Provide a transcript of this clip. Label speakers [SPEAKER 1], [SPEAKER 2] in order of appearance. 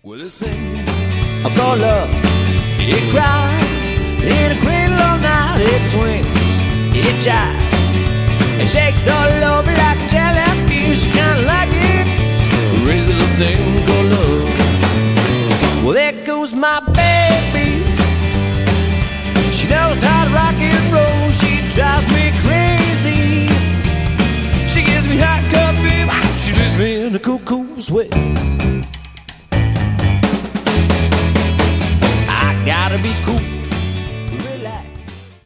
[SPEAKER 1] Well, this thing I call love, it cries in a cradle all night. It swings, it jives, it shakes all over like a jellyfish. Kinda like it, crazy little thing called love. Well, there goes my baby. She knows how to rock and roll. She drives me crazy. She gives me hot coffee. She leaves me in a cool, cool sweat.